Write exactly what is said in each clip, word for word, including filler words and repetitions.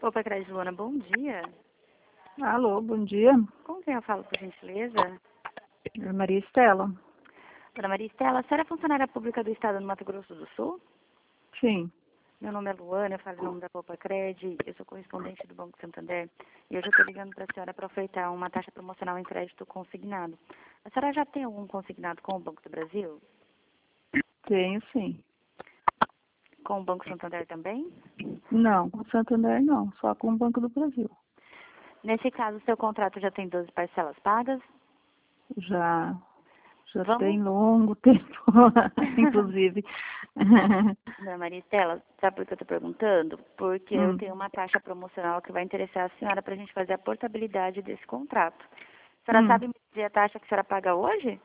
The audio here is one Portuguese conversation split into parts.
Opa, Crédito Luana, bom dia. Alô, bom dia. Com quem eu falo, por gentileza? É Maria Estela. Dona Maria Estela, a senhora é funcionária pública do Estado do Mato Grosso do Sul? Sim. Meu nome é Luana, eu falo em nome da Copa Cred, eu sou correspondente do Banco Santander e hoje eu estou ligando para a senhora para ofertar uma taxa promocional em crédito consignado. A senhora já tem algum consignado com o Banco do Brasil? Tenho, sim. Com o Banco Santander também? Não, com o Santander não, só com o Banco do Brasil. Nesse caso, o seu contrato já tem doze parcelas pagas? Já, já Vamos? tem longo tempo, inclusive. Dona Maria Estela, sabe por que eu estou perguntando? Porque eu Hum. tenho uma taxa promocional que vai interessar a senhora para a gente fazer a portabilidade desse contrato. A senhora Hum. sabe me dizer a taxa que a senhora paga hoje?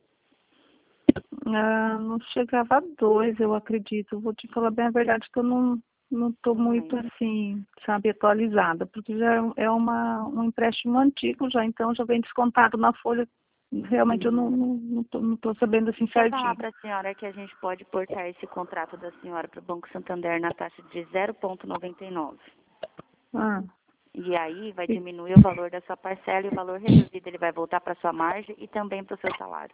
Ah, não chegava a dois, eu acredito. Vou te falar bem a verdade que eu não não estou Não muito lembro. assim, sabe, atualizada, porque já é um- é uma, um empréstimo antigo já, então já vem descontado na folha. Realmente eu não Hum. não não tô, não tô sabendo assim Se eu falar certinho. para a senhora que a gente pode portar esse contrato da senhora para o Banco Santander na taxa de zero vírgula noventa e nove. Ah, E aí vai e, diminuir o valor da sua parcela e o valor reduzido ele vai voltar para a sua margem e também para o seu salário.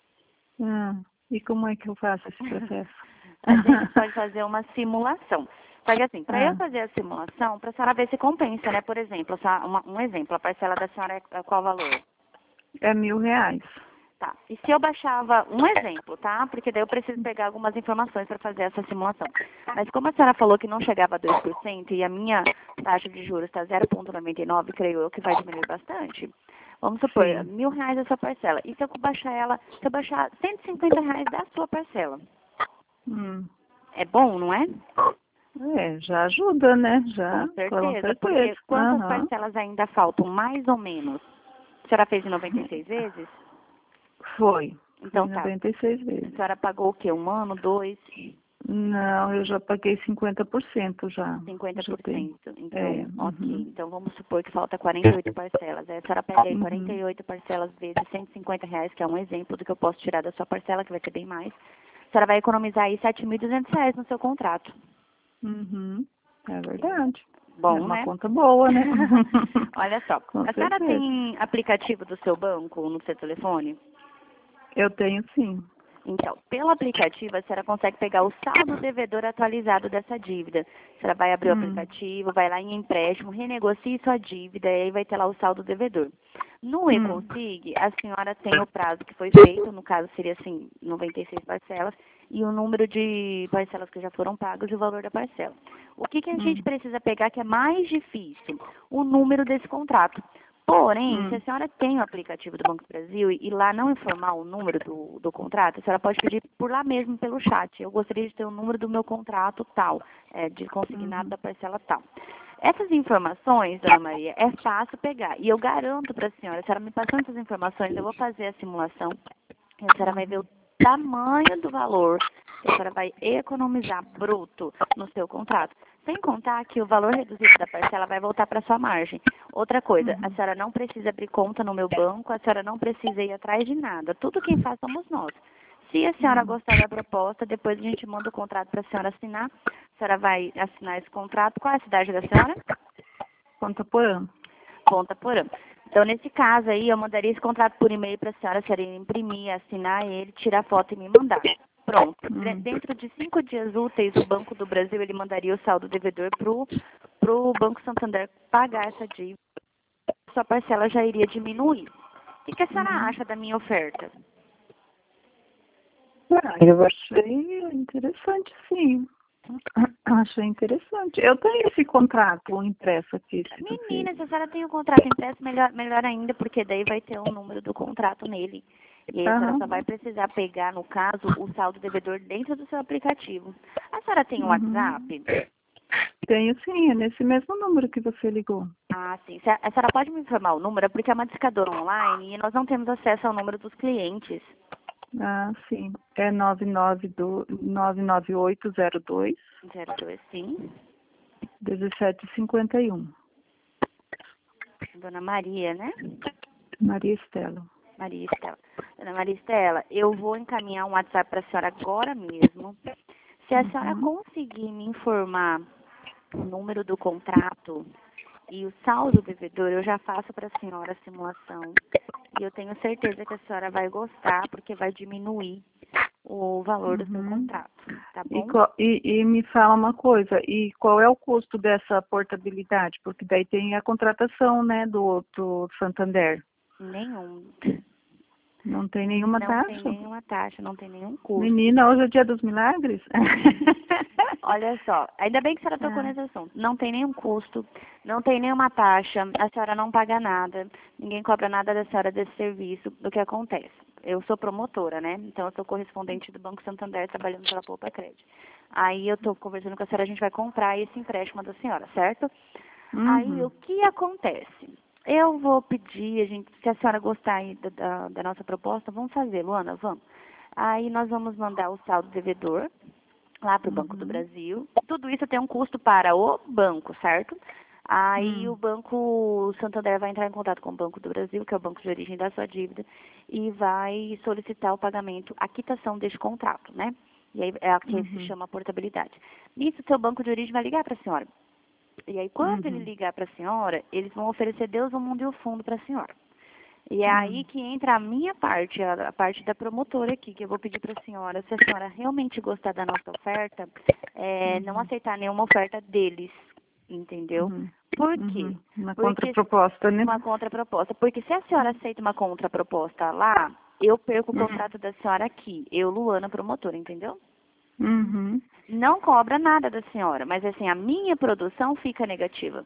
ah, e como é que eu faço esse processo? A gente pode fazer uma simulação. Só que assim, para eu Ah, fazer a simulação, para a senhora ver se compensa, né? Por exemplo, só uma- um exemplo, a parcela da senhora é é qual valor? é mil reais. Tá. E se eu baixava um exemplo, tá? Porque daí eu preciso pegar algumas informações para fazer essa simulação. Mas como a senhora falou que não chegava a dois por cento e a minha taxa de juros está zero vírgula noventa e nove, creio eu que vai diminuir bastante. Vamos supor, Sim. mil reais a sua parcela. E se eu baixar ela, se eu baixar cento e cinquenta reais da sua parcela? Hum. É bom, não é? É, já ajuda, né? Já, Com com certeza, certeza. porque quantas Aham. parcelas ainda faltam, mais ou menos? A senhora fez em noventa e seis vezes? Foi. Foi Então tá. noventa e seis A vezes. senhora pagou o quê? Um ano, dois, Não, eu já paguei cinquenta por cento já. cinquenta Já por tem. cento. É. Então, ok. Uhum. Então vamos supor que falta quarenta e oito parcelas. Aí a senhora pega aí quarenta Uhum. e oito parcelas vezes cento e cinquenta reais, que é um exemplo do que eu posso tirar da sua parcela, que vai ser bem mais. A senhora vai economizar aí sete mil e duzentos reais no seu contrato. Uhum. É verdade. É Bom, uma né? conta boa, né? Olha só. Com A senhora certeza. tem aplicativo do seu banco no seu telefone? Eu tenho sim. Então, pelo aplicativo, a senhora consegue pegar o saldo devedor atualizado dessa dívida. A senhora vai abrir o Hum. aplicativo, vai lá em empréstimo, renegocie sua dívida e aí vai ter lá o saldo devedor. No Hum. eConsig, a senhora tem o prazo que foi feito, no caso seria assim, noventa e seis parcelas, e o número de parcelas que já foram pagas e o valor da parcela. O que, que a gente Hum. precisa pegar que é mais difícil? O número desse contrato. Porém, se a Hum. senhora tem o aplicativo do Banco do Brasil e, e lá não informar o número do, do contrato, a senhora pode pedir por lá mesmo pelo chat. Eu gostaria de ter o número do meu contrato tal, é, de consignado Uhum. da parcela tal. Essas informações, dona Maria, é fácil pegar. E eu garanto para a senhora, a senhora me passando essas informações, eu vou fazer a simulação e a senhora vai ver o Uhum. tamanho do valor que a senhora vai economizar bruto no seu contrato. Sem contar que o valor reduzido da parcela vai voltar para sua margem. Outra coisa, a Uhum. senhora não precisa abrir conta no meu banco, a senhora não precisa ir atrás de nada. Tudo quem faz somos nós. Se a senhora Uhum. gostar da proposta, depois a gente manda o contrato para a senhora assinar. A senhora vai assinar esse contrato. Qual é a cidade da senhora? Conta por ano. Ponta Porã. Então, nesse caso aí, eu mandaria esse contrato por e-mail para a senhora, a senhora imprimir, assinar ele, tirar foto e me mandar. Pronto. De- Hum. Dentro de cinco dias úteis, o Banco do Brasil, ele mandaria o saldo devedor para o pro Banco Santander pagar essa dívida. Sua parcela já iria diminuir. O que, que a senhora Uhum. acha da minha oferta? Ah, eu achei interessante, sim. Achei interessante. Eu tenho esse contrato impresso aqui, se você... Menina, se a senhora tem o contrato impresso, melhor, melhor ainda, porque daí vai ter o número do contrato nele. E aí a senhora Aham. só vai precisar pegar, no caso, o saldo devedor dentro do seu aplicativo. A senhora tem o Uhum. WhatsApp? Tenho sim, é nesse mesmo número que você ligou. Ah, sim. Se A a senhora pode me informar o número? É porque é uma discadora online e nós não temos acesso ao número dos clientes. Ah, sim. É nove nove oito zero dois, Zero dois, sim. um sete cinco um. Dona Maria, né? Maria Estela. Maria Estela. Dona Maria Estela, eu vou encaminhar um WhatsApp para a senhora agora mesmo. Se a senhora Uhum. conseguir me informar o número do contrato e o saldo devedor, eu já faço para a senhora a simulação. E eu tenho certeza que a senhora vai gostar, porque vai diminuir o valor do seu Uhum. contrato, tá E, bom? qual- e, e me fala uma coisa, e qual é o custo dessa portabilidade? Porque daí tem a contratação, né, do, do Santander. Nenhum. Não tem nenhuma Não tem taxa? nenhuma taxa, não tem nenhum custo. Menina, hoje é dia dos milagres? Olha só, ainda bem que a senhora tocou Ah, nesse assunto. Não tem nenhum custo, não tem nenhuma taxa, a senhora não paga nada, ninguém cobra nada da senhora desse serviço. O que acontece? Eu sou promotora, né? Então eu sou correspondente do Banco Santander trabalhando pela Poupa Crédito. Aí eu estou conversando com a senhora, a gente vai comprar esse empréstimo da senhora, certo? Aí uhum, o que acontece? Eu vou pedir, a gente, se a senhora gostar aí da, da, da nossa proposta, vamos fazer, Luana, vamos. Aí nós vamos mandar o saldo devedor lá para o Banco do uhum, Brasil. Tudo isso tem um custo para o banco, certo? Aí o hum, Banco o Santander vai entrar em contato com o Banco do Brasil, que é o banco de origem da sua dívida, e vai solicitar o pagamento, a quitação deste contrato, né? E aí é a que se uhum, chama portabilidade. Nisso, seu banco de origem vai ligar para a senhora. E aí, quando ele uhum, ligar para a senhora, eles vão oferecer Deus, o mundo e o fundo para a senhora. E é aí hum, que entra a minha parte, a, a parte da promotora aqui, que eu vou pedir para a senhora, se a senhora realmente gostar da nossa oferta, é, não uhum, aceitar nenhuma oferta deles, entendeu? uhum, Por quê? uhum. Uma Porque contraproposta, né? uma contraproposta. Porque se a senhora aceita uma contraproposta lá, eu perco o Uhum, contrato da senhora aqui, eu, Luana, promotora, entendeu? uhum, Não cobra nada da senhora, mas assim, a minha produção fica negativa.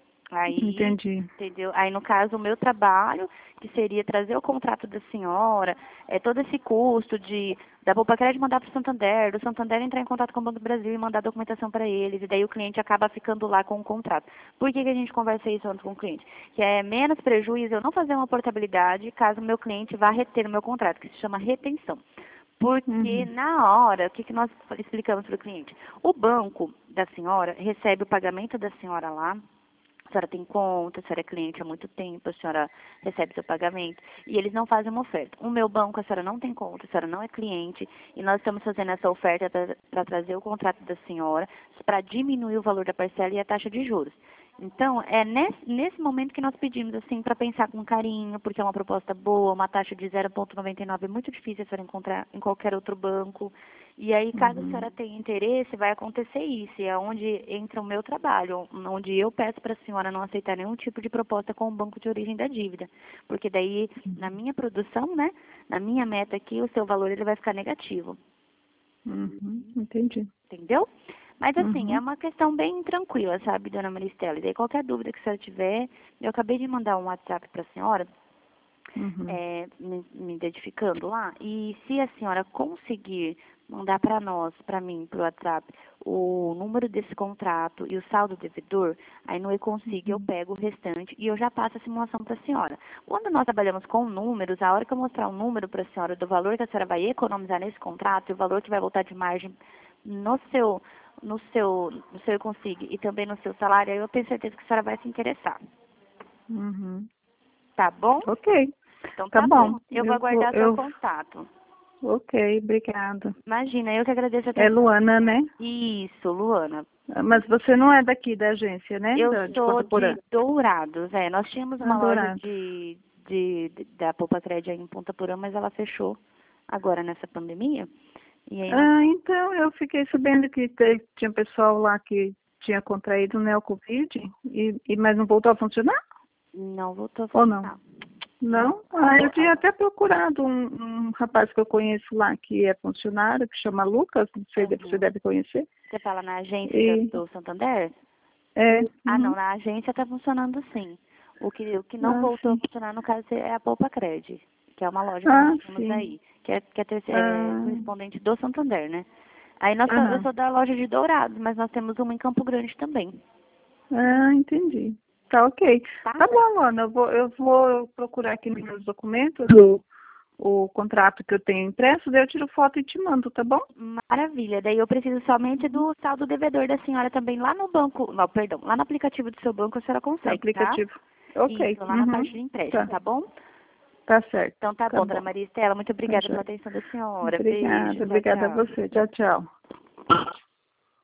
Aí, entendi. entendeu? Aí, no caso, o meu trabalho, que seria trazer o contrato da senhora, é, todo esse custo de da Poupa Crédito mandar para o Santander, do Santander entrar em contato com o Banco do Brasil e mandar a documentação para eles, e daí o cliente acaba ficando lá com o contrato. Por que, que a gente conversa isso antes com o cliente? Que é menos prejuízo eu não fazer uma portabilidade caso o meu cliente vá reter o meu contrato, que se chama retenção. Porque Uhum, na hora, o que, que nós explicamos para o cliente? O banco da senhora recebe o pagamento da senhora lá, a senhora tem conta, a senhora é cliente há muito tempo, a senhora recebe seu pagamento, e eles não fazem uma oferta. O meu banco, a senhora não tem conta, a senhora não é cliente, e nós estamos fazendo essa oferta para trazer o contrato da senhora, para diminuir o valor da parcela e a taxa de juros. Então, é nesse, nesse momento que nós pedimos, assim, para pensar com carinho, porque é uma proposta boa, uma taxa de zero vírgula noventa e nove é muito difícil a senhora encontrar em qualquer outro banco. E aí, caso a uhum, senhora tenha interesse, vai acontecer isso. E é onde entra o meu trabalho, onde eu peço para a senhora não aceitar nenhum tipo de proposta com o banco de origem da dívida. Porque daí, na minha produção, né, na minha meta aqui, o seu valor ele vai ficar negativo. uhum, entendi. Entendeu? Mas assim, é Uhum, uma questão bem tranquila, sabe, dona Maristela? E daí qualquer dúvida que a senhora tiver, eu acabei de mandar um WhatsApp para a senhora, uhum, é, me, me identificando lá, e se a senhora conseguir mandar para nós, para mim, para o WhatsApp, o número desse contrato e o saldo devedor, aí no eu consigo, eu uhum, pego o restante e eu já passo a simulação para a senhora. Quando nós trabalhamos com números, a hora que eu mostrar o número para a senhora do valor que a senhora vai economizar nesse contrato e o valor que vai voltar de margem no seu, no seu, no seu eu consigo e também no seu salário, aí eu tenho certeza que a senhora vai se interessar. uhum. Tá bom? Ok, Então tá tá bom. bom. Eu vou Eu vou, aguardar seu eu, contato. ok, obrigada. Imagina, eu que agradeço a É atenção da Luana, senhora. né? Isso, Luana. Mas você não é daqui da agência, né? Eu Da, de sou Ponta de Porã. Dourados, é. Nós tínhamos uma loja Adorado. de, de, de- da Poupa Crédito aí em Ponta Porã, mas ela fechou agora nessa pandemia. E aí nós Ah, então eu fiquei sabendo que te- tinha pessoal lá que tinha contraído, né, o Covid, e, e, mas não voltou a funcionar? não voltou a Ou não? funcionar. Não. Não? Ah, eu tinha até procurado um, um rapaz que eu conheço lá, que é funcionário, que chama Lucas, não sei, deve- você Uhum. deve conhecer. Você fala na agência da- E, do Santander? é, Ah, não, uhum. na agência está funcionando sim. O que, o que não Ah, voltou a sim. funcionar, no caso, é a Poupa Cred, que é uma loja que nós Ah, tínhamos sim. aí, que é, que é, terce- é Ah, correspondente do Santander, né? Aí nós, só- eu aham. sou da loja de Dourados, mas nós temos uma em Campo Grande também, Ah, entendi. Tá ok. tá? Tá bom, Ana. Eu vou, eu vou procurar aqui nos meus documentos o, o contrato que eu tenho impresso, daí eu tiro foto e te mando, tá bom? Maravilha. Daí eu preciso somente do saldo devedor da senhora também lá no banco, não, perdão, lá no aplicativo do seu banco a senhora No consegue, tá? aplicativo. Ok. Isso, lá na Uhum. parte de empréstimo, Tá. tá bom? Tá certo. Então tá Tá bom, dona bom. Maria Estela, muito Tá obrigada pela joia. atenção da senhora. Beijo, Obrigada. tchau, Obrigada a tchau. você. Tchau, tchau.